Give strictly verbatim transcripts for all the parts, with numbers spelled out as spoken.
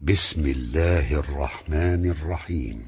بسم الله الرحمن الرحيم.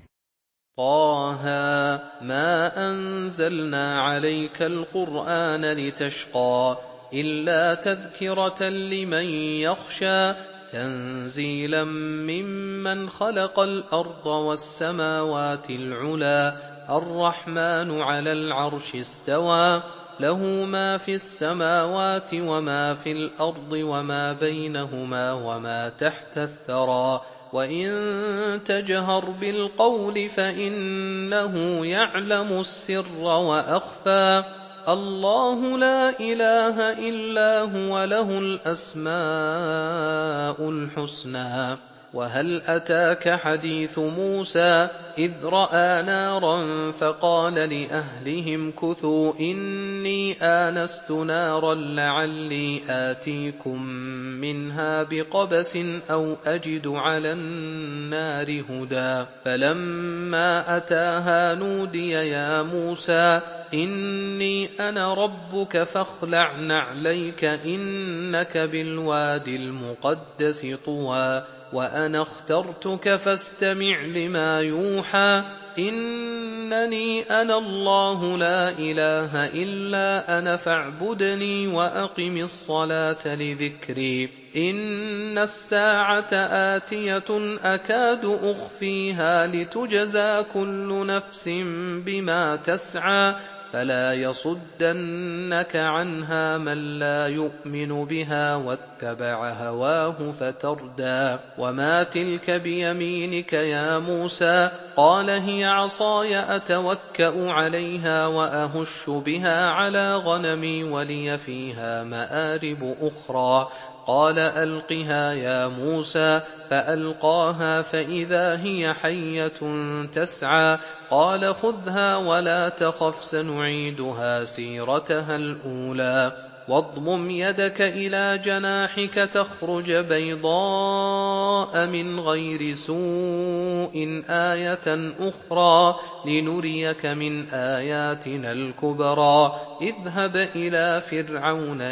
طه ما أنزلنا عليك القرآن لتشقى إلا تذكرة لمن يخشى تنزيلا ممن خلق الأرض والسماوات العلى الرحمن على العرش استوى له ما في السماوات وما في الأرض وما بينهما وما تحت الثرى وإن تجهر بالقول فإنه يعلم السر وأخفى الله لا إله إلا هو له الأسماء الحسنى وهل أتاك حديث موسى إذ رأى نارا فقال لأهلهم كثوا إني آنست نارا لعلي آتيكم منها بقبس أو أجد على النار هدى فلما أتاها نودي يا موسى إني أنا ربك فاخلع نعليك إنك بالوادي المقدس طوى وأنا اخترتك فاستمع لما يوحى إنني أنا الله لا إله إلا أنا فاعبدني وأقم الصلاة لذكري إن الساعة آتية أكاد أخفيها لتجزى كل نفس بما تسعى فلا يصدنك عنها من لا يؤمن بها واتبع هواه فتردى وما تلك بيمينك يا موسى قال هي عصاي أتوكأ عليها وأهش بها على غنمي ولي فيها مآرب أخرى قال ألقها يا موسى فألقاها فإذا هي حية تسعى قال خذها ولا تخف سنعيدها سيرتها الأولى واضمم يدك إلى جناحك تخرج بيضاء من غير سوء آية أخرى لنريك من آياتنا الكبرى اذهب إلى فرعون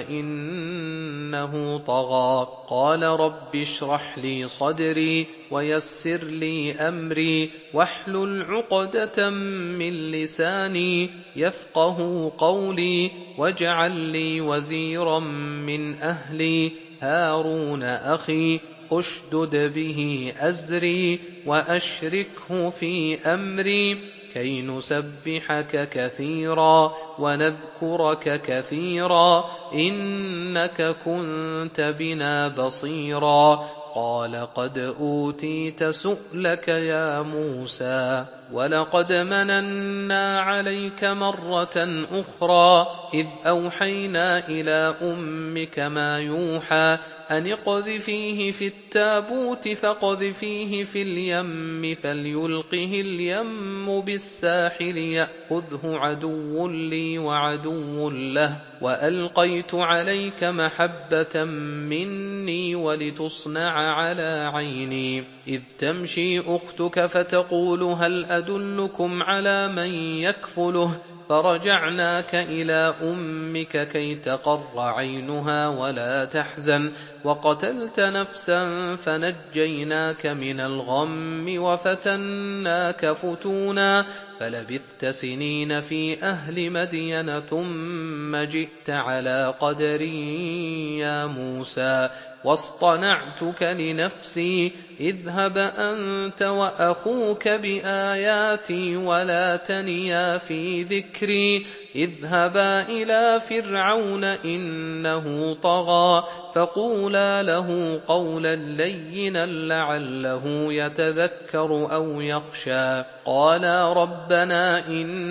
إنه طغى قال رب اشرح لي صدري ويسر لي أمري واحلل عقدة من لساني يفقه قولي واجعل لي وزيرا من أهلي هارون أخي أشدد به أزري وأشركه في أمري كي نسبحك كثيرا ونذكرك كثيرا إنك كنت بنا بصيرا قال قد أوتيت سؤلك يا موسى ولقد مننا عليك مرة أخرى إذ أوحينا إلى أمك ما يوحى أن اقذفيه في التابوت فاقذفيه في اليم فليلقه اليم بالساحل يأخذه عدو لي وعدو له وألقيت عليك محبة مني ولتصنع على عيني إذ تمشي أختك فتقول هل أدلكم على من يكفله فرجعناك إلى أمك كي تقر عينها ولا تحزن وقتلت نفسا فنجيناك من الغم وفتناك فتونا فلبثت سنين في أهل مدين ثم جئت على قدري يا موسى واصطنعتك لنفسي اذهب أنت وأخوك بآياتي ولا تنيا في ذكري اذهبا إلى فرعون إنه طغى فقولا له قولا لينا لعله يتذكر أو يخشى قالا ربنا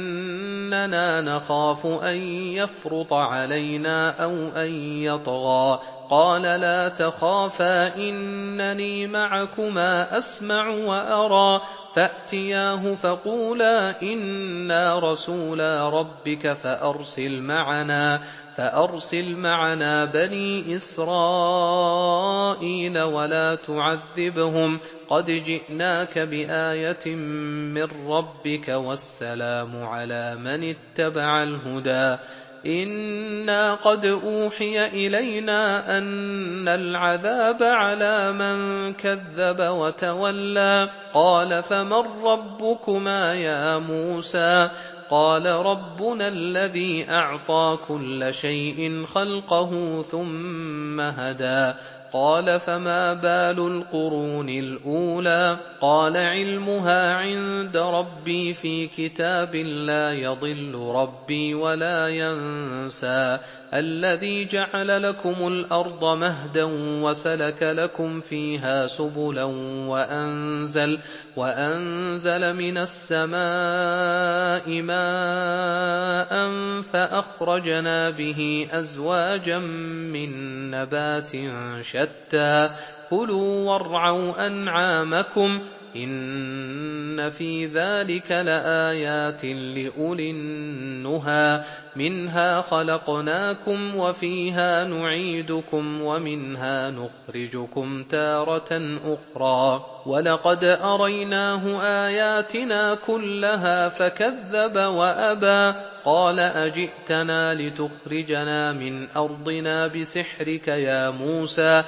إننا نخاف أن يفرط علينا أو أن يطغى قال لا تخافا إنني معكما أسمع وأرى فأتياه فقولا إنا رسولا ربك فأرسل معنا فأرسل معنا بني إسرائيل ولا تعذبهم قد جئناك بآية من ربك والسلام على من اتبع الهدى إنا قد أوحي إلينا أن العذاب على من كذب وتولى قال فمن ربكما يا موسى قال ربنا الذي أعطى كل شيء خلقه ثم هدى قال فما بال القرون الأولى قال علمها عند ربي في كتاب لا يضل ربي ولا ينسى الذي جعل لكم الأرض مهدا وسلك لكم فيها سبلا وأنزل, وأنزل من السماء ماء فأخرجنا به أزواجا من نبات شتى كلوا وارعوا أنعامكم إن في ذلك لآيات لأولي النهى منها خلقناكم وفيها نعيدكم ومنها نخرجكم تارة أخرى ولقد أريناه آياتنا كلها فكذب وأبى قال أجئتنا لتخرجنا من أرضنا بسحرك يا موسى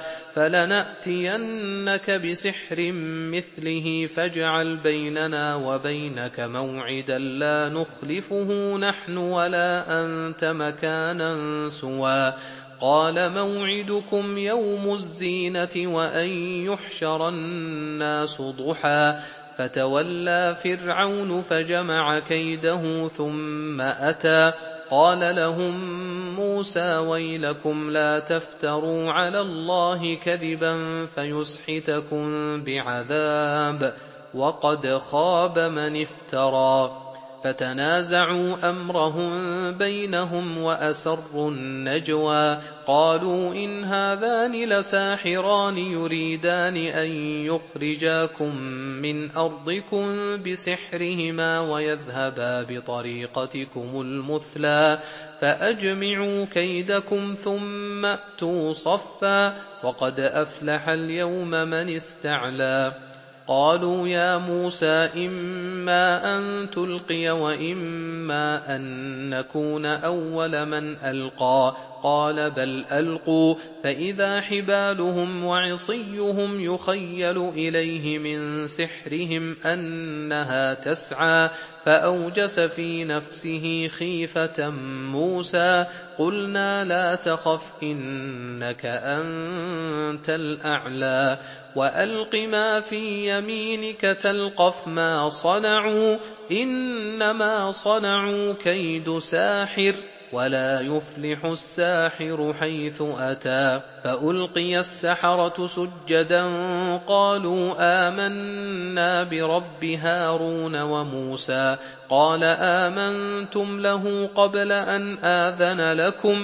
فلنأتينك بسحر مثله فاجعل بيننا وبينك موعدا لا نخلفه نحن ولا أنت مكانا سوى قال موعدكم يوم الزينة وأن يحشر الناس ضحى فتولى فرعون فجمع كيده ثم أتى قال لهم موسى ويلكم لا تفتروا على الله كذبا فيسحتكم بعذاب وقد خاب من افترى فتنازعوا أمرهم بينهم وأسروا النجوى قالوا إن هذان لساحران يريدان أن يخرجاكم من أرضكم بسحرهما ويذهبا بطريقتكم المثلى فأجمعوا كيدكم ثم أتوا صفا وقد أفلح اليوم من استعلى قالوا يا موسى إما أن تلقي وإما أن نكون أول من ألقى قال بل ألقوا فإذا حبالهم وعصيهم يخيل إليه من سحرهم أنها تسعى فأوجس في نفسه خيفة موسى قلنا لا تخف إنك أنت الأعلى وألق ما في يمينك تلقف ما صنعوا إنما صنعوا كيد ساحر ولا يفلح الساحر حيث أتى فألقي السحرة سجدا قالوا آمنا برب هارون وموسى قال آمنتم له قبل أن آذن لكم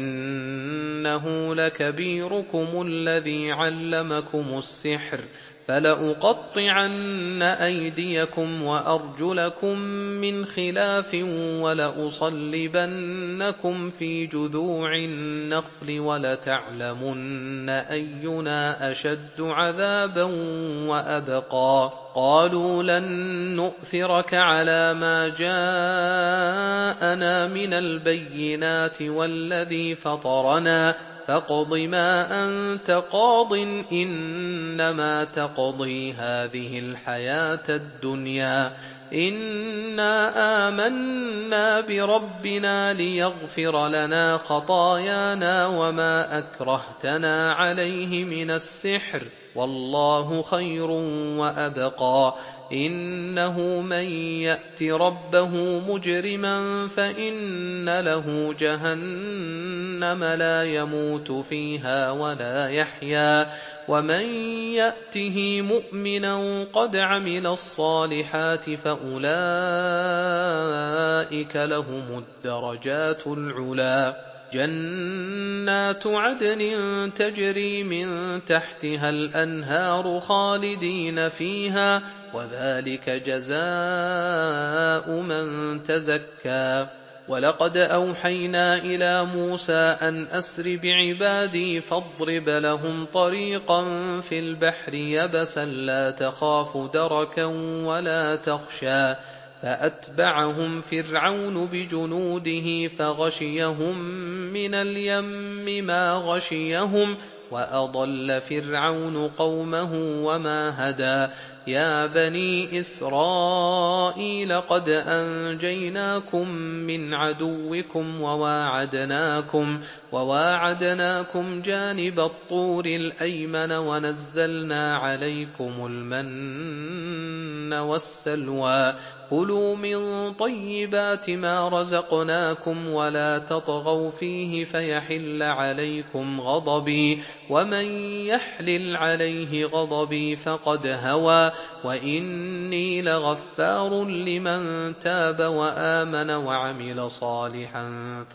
إنه لكبيركم الذي علمكم السحر فلأقطعن أيديكم وأرجلكم من خلاف ولأصلبنكم في جذوع النخل ولتعلمن أينا أشد عذابا وأبقى قالوا لن نؤثرك على ما جاءنا من البينات والذي فطرنا فاقض ما أنت قاض إنما تقضي هذه الحياة الدنيا إنا آمنا بربنا ليغفر لنا خطايانا وما أكرهتنا عليه من السحر والله خير وأبقى إنه من يأت ربه مجرما فإن له جهنم لا يموت فيها ولا يحيا ومن يأته مؤمنا قد عمل الصالحات فأولئك لهم الدرجات العلى جنات عدن تجري من تحتها الأنهار خالدين فيها وذلك جزاء من تزكى ولقد أوحينا إلى موسى أن أسر بعبادي فاضرب لهم طريقا في البحر يبسا لا تخاف دركا ولا تخشى فأتبعهم فرعون بجنوده فغشيهم من اليم ما غشيهم وأضل فرعون قومه وما هدى يا بني إسرائيل قد أنجيناكم من عدوكم وواعدناكم, وواعدناكم جانب الطور الأيمن ونزلنا عليكم المن والسلوى كلوا من طيبات ما رزقناكم ولا تطغوا فيه فيحل عليكم غضبي ومن يحلل عليه غضبي فقد هوى وإني لغفار لمن تاب وآمن وعمل صالحا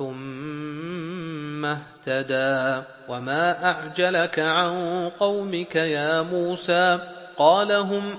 ثم اهتدى وما أعجلك عن قومك يا موسى قال هم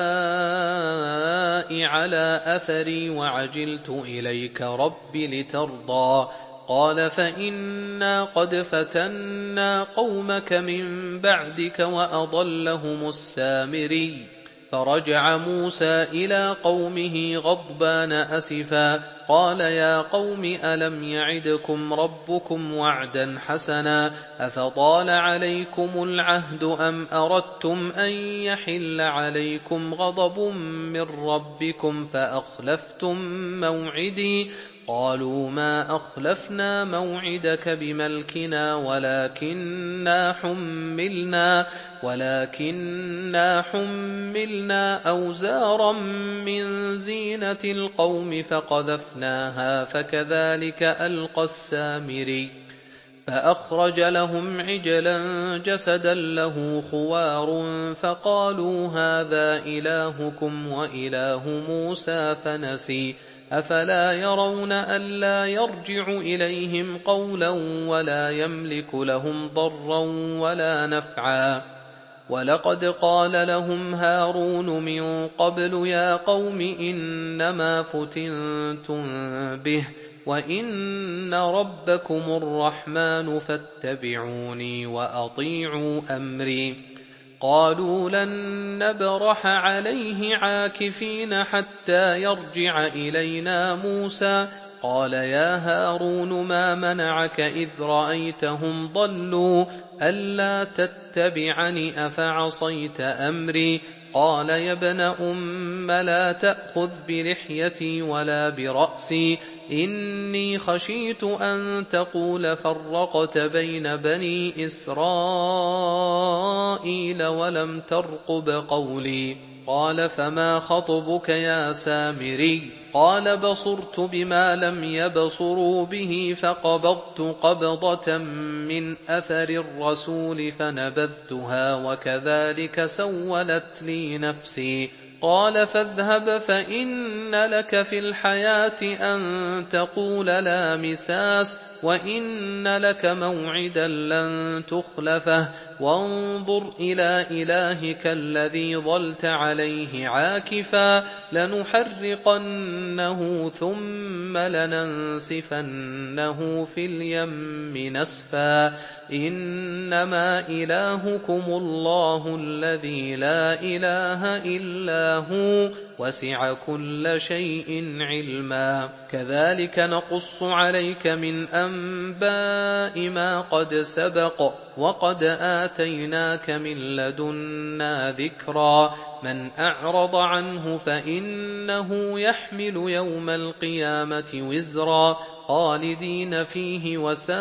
أولئك على أثري وعجلت إليك رب لترضى قال فإنا قد فتنا قومك من بعدك وأضلهم السامري فرجع موسى إلى قومه غضبان أسفا قال يا قوم ألم يعدكم ربكم وعدا حسنا أفطال عليكم العهد أم أردتم أن يحل عليكم غضب من ربكم فأخلفتم موعدي قالوا ما أخلفنا موعدك بملكنا ولكننا حملنا, ولكننا حملنا أوزارا من زينة القوم فقذفناها فكذلك ألقى السامري فأخرج لهم عجلا جسدا له خوار فقالوا هذا إلهكم وإله موسى فنسي أفلا يرون ألا يرجع إليهم قولا ولا يملك لهم ضرا ولا نفعا ولقد قال لهم هارون من قبل يا قوم إنما فتنتم به وإن ربكم الرحمن فاتبعوني وأطيعوا أمري قالوا لن نبرح عليه عاكفين حتى يرجع إلينا موسى قال يا هارون ما منعك إذ رأيتهم ضلوا ألا تتبعني أفعصيت أمري قال يا ابن أم لا تأخذ بلحيتي ولا برأسي إني خشيت أن تقول فرقت بين بني إسرائيل ولم ترقب قولي قال فما خطبك يا سامري قال بصرت بما لم يبصروا به فقبضت قبضة من أثر الرسول فنبذتها وكذلك سولت لي نفسي قال فاذهب فإن لك في الحياة أن تقول لا مساس وإن لك موعدا لن تخلفه وانظر إلى إلهك الذي ظلت عليه عاكفا لنحرقنه ثم لننسفنه في اليم نسفا إنما إلهكم الله الذي لا إله إلا هو وسع كل شيء علما كذلك نقص عليك من أنباء ما قد سبق وقد آتيناك من لدنا ذكرا من أعرض عنه فإنه يحمل يوم القيامة وزرا خالدين فيه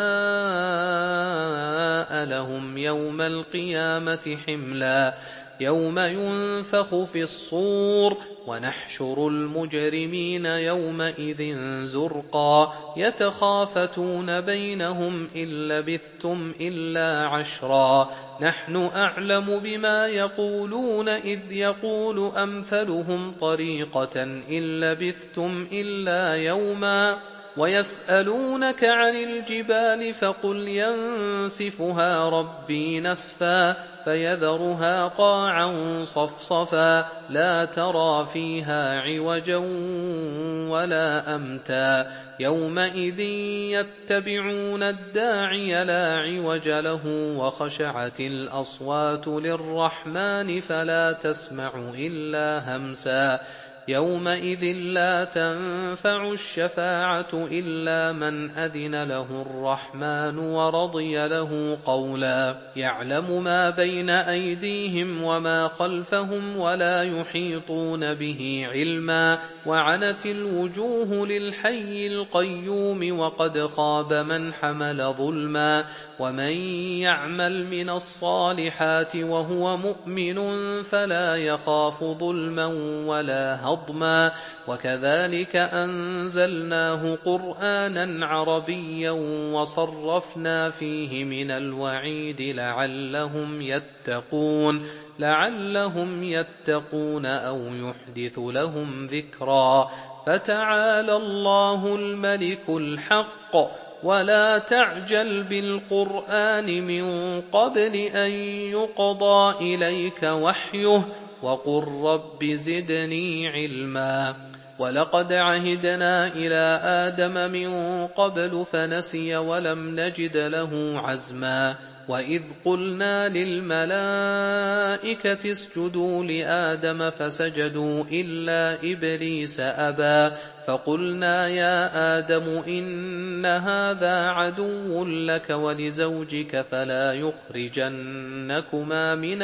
وساء لهم يوم القيامة حملا يوم ينفخ في الصور ونحشر المجرمين يومئذ زرقا يتخافتون بينهم إن لبثتم إلا عشرا نحن أعلم بما يقولون إذ يقول أمثلهم طريقة إن لبثتم إلا يوما ويسألونك عن الجبال فقل ينسفها ربي نسفا فيذرها قاعا صفصفا لا ترى فيها عوجا ولا أمتا يومئذ يتبعون الداعي لا عوج له وخشعت الأصوات للرحمن فلا تسمع إلا همسا يومئذ لا تنفع الشفاعة إلا من أذن له الرحمن ورضي له قولا يعلم ما بين أيديهم وما خلفهم ولا يحيطون به علما وعنت الوجوه للحي القيوم وقد خاب من حمل ظلما ومن يعمل من الصالحات وهو مؤمن فلا يخاف ظلما ولا هضما وكذلك أنزلناه قرآنا عربيا وصرفنا فيه من الوعيد لعلهم يتقون لعلهم يتقون أو يحدث لهم ذكرا فتعالى الله الملك الحق ولا تعجل بالقرآن من قبل أن يقضى إليك وحيه وقل رب زدني علما ولقد عهدنا إلى آدم من قبل فنسي ولم نجد له عزما وإذ قلنا للملائكة اسجدوا لآدم فسجدوا إلا إبليس أبى فقلنا يا آدم إن هذا عدو لك ولزوجك فلا يخرجنكما من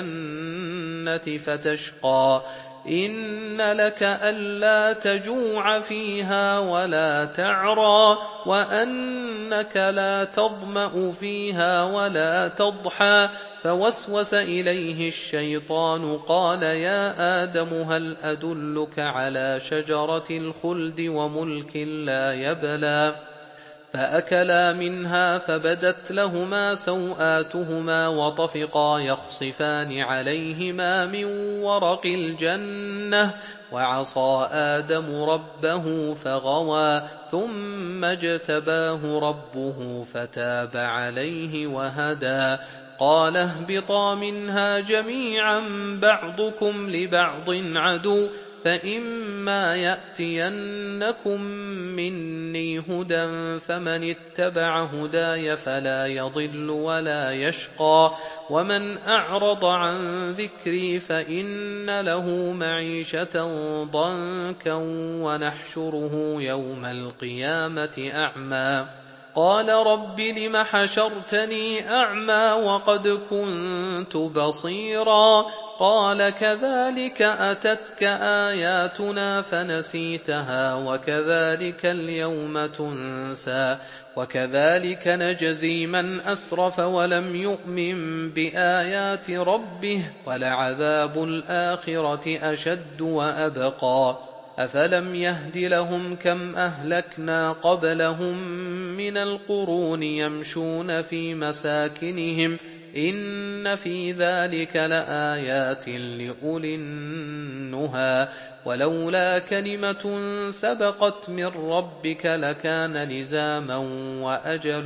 الجنة فتشقى إن لك ألا تجوع فيها ولا تعرى وأنك لا تظمأ فيها ولا تضحى فوسوس إليه الشيطان قال يا آدم هل أدلك على شجرة الخلد وملك لا يبلى فأكلا منها فبدت لهما سوآتهما وطفقا يخصفان عليهما من ورق الجنة وعصى آدم ربه فغوى ثم اجتباه ربه فتاب عليه وهدى قال اهبطا منها جميعا بعضكم لبعض عدو فإما يأتينكم مني هدى فمن اتبع هداي فلا يضل ولا يشقى ومن أعرض عن ذكري فإن له معيشة ضنكا ونحشره يوم القيامة أعمى قال رب لم حشرتني أعمى وقد كنت بصيرا قال كذلك أتتك آياتنا فنسيتها وكذلك اليوم تنسى وكذلك نجزي من أسرف ولم يؤمن بآيات ربه ولعذاب الآخرة أشد وأبقى أفلم يهد لهم كم أهلكنا قبلهم من القرون يمشون في مساكنهم إن في ذلك لآيات لأولي النهى ولولا كلمة سبقت من ربك لكان لزاما وأجل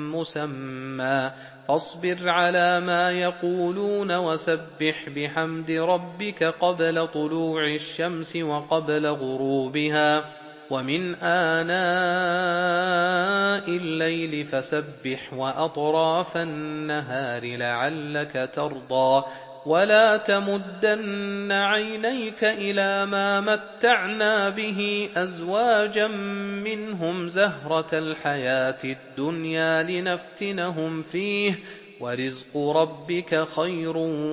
مسمى فاصبر على ما يقولون وسبح بحمد ربك قبل طلوع الشمس وقبل غروبها ومن آناء الليل فسبح وأطراف النهار لعلك ترضى ولا تمدن عينيك إلى ما متعنا به أزواجا منهم زهرة الحياة الدنيا لنفتنهم فيه ورزق ربك خير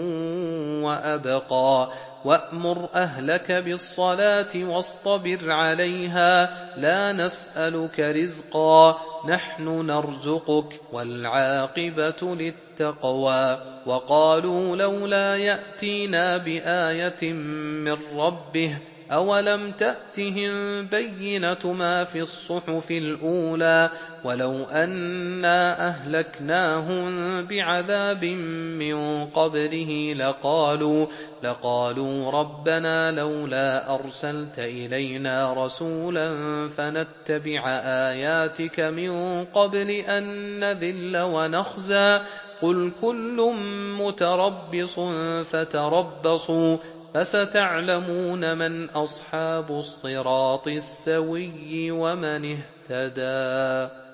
وأبقى وأمر أهلك بالصلاة واصطبر عليها لا نسألك رزقا نحن نرزقك والعاقبة للتقوى وقالوا لولا يأتينا بآية من ربه أولم تأتهم بينة ما في الصحف الأولى ولو أنا أهلكناهم بعذاب من قبله لقالوا لقالوا ربنا لولا أرسلت إلينا رسولا فنتبع آياتك من قبل أن نذل ونخزى قل كل متربص فتربصوا فستعلمون من أصحاب الصراط السوي ومن اهتدى.